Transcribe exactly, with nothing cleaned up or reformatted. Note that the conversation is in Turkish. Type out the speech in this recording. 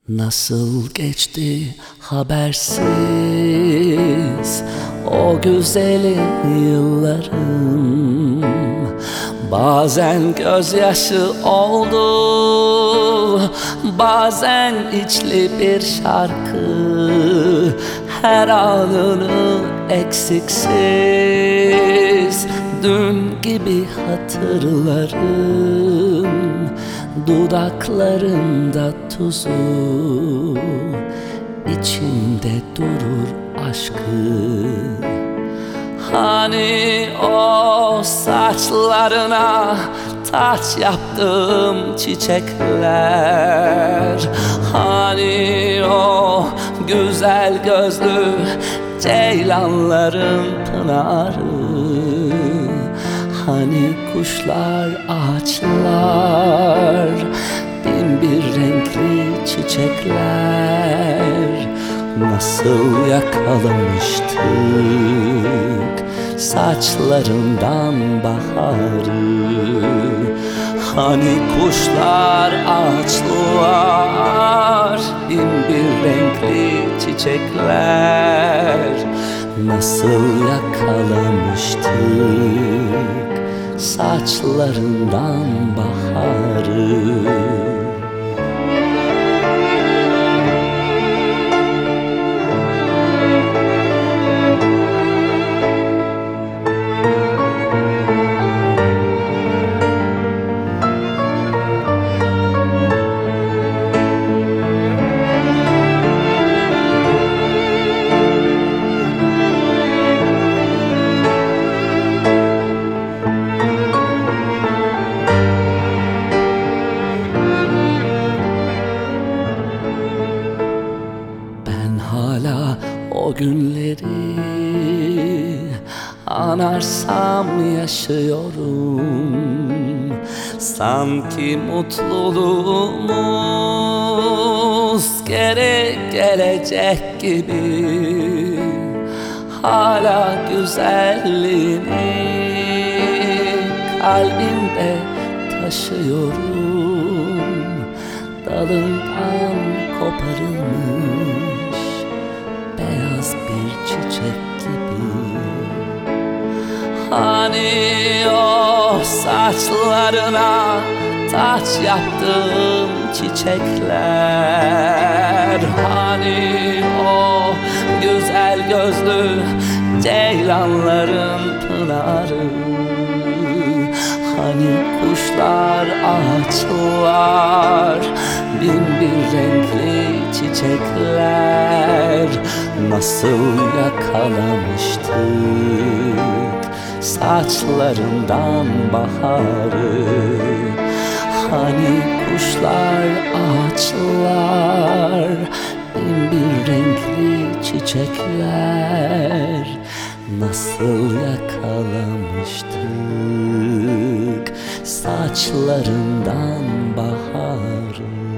Nasıl geçti habersiz o güzelim yıllarım. Bazen gözyaşı oldu, bazen içli bir şarkı. Her anını eksiksiz dün gibi hatırlarım. Dudaklarında tuzu, içimde durur aşkı. Hani o saçlarına taç yaptığım çiçekler, hani o güzel gözlü ceylanların pınarı, hani kuşlar, ağaçlar, bin bir renkli çiçekler. Nasıl yakalamıştık saçlarından baharı. Hani kuşlar, ağaçlar, bin bir renkli çiçekler. Nasıl yakalamıştık saçlarından baharı. Hala o günleri anarsam yaşıyorum. Sanki mutluluğumuz geri gelecek gibi. Hala güzelliğini kalbimde taşıyorum. Dalından koparılmış beyaz bir çiçek gibi. Hani o saçlarına taç yaptığım çiçekler, hani o güzel gözlü ceylanların pınarı, hani kuşlar, ağaçlar, bin bir renkli çiçekler. Nasıl yakalamıştık saçlarından baharı. Hani kuşlar, ağaçlar, bin bir renkli çiçekler. Nasıl yakalamıştık saçlarından baharı.